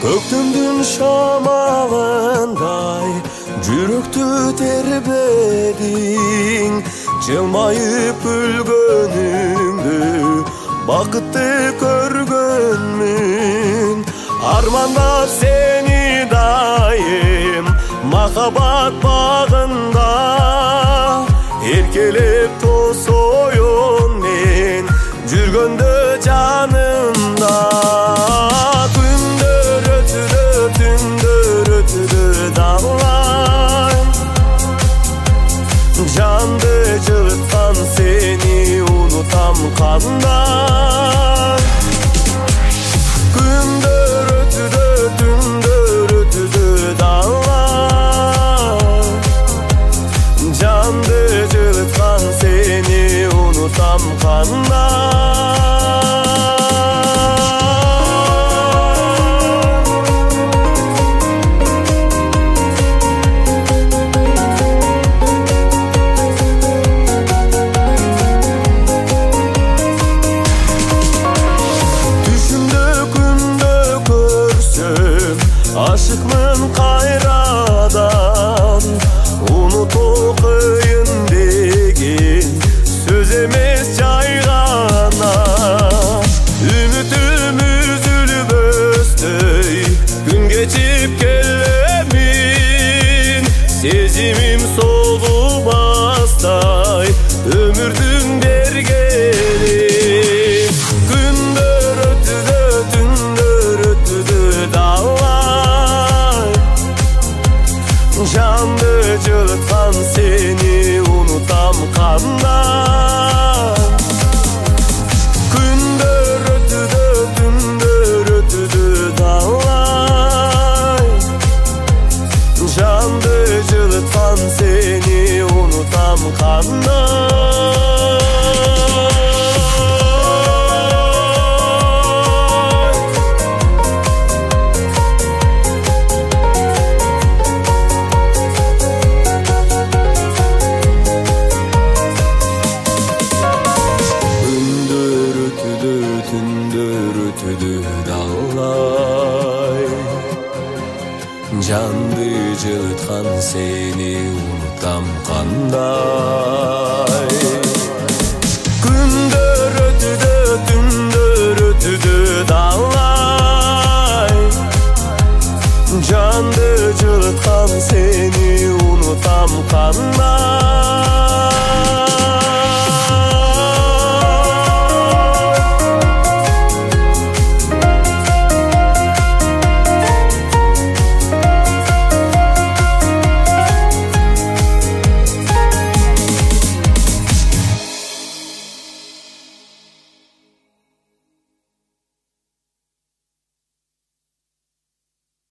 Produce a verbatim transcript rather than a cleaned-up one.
Öktümdün şamağınday жүрөктү тербедиң, жылмайып өлгөнүңдү бакытты көргөнмүн. Армандап сени дайым махаббат багында, эркелеп тосоюн мен жүргөндө жанымда. Күндөр өтүдө, түндөр өтүдө далай, жанды жылыткан сени унутам кандай. Күндөр өтүдө, түндөр өтүдө далай, жанды жылыткан сени унутам кандай. Aşıkmın kayradan, unutu kıyın degin söz emes jay gana. Ümitüm üzülüp östөй, gün geçip gelemin, sezimim solubastay ömürdün bergeni. Күндөр өтүдө, түндөр өтүдө далай, жанды жылыткан сени унутам кандай. Күндөр өтүдө, түндөр өтүдө далай, жанды жылыткан сени унутам кандай. Түндөр өтүдө далай, жанды жылыткан сени унутам кандай. Күндөр өтүдө, түндөр өтүдө далай, жанды жылыткан сени унутам кандай.